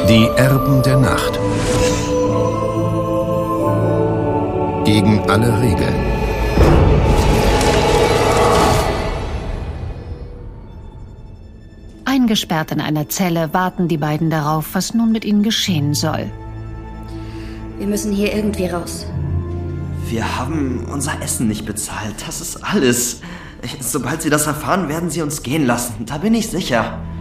Die Erben der Nacht. Gegen alle Regeln. Eingesperrt in einer Zelle warten die beiden darauf, was nun mit ihnen geschehen soll. Wir müssen hier irgendwie raus. Wir haben unser Essen nicht bezahlt. Das ist alles. Sobald Sie das erfahren, werden Sie uns gehen lassen. Da bin ich sicher.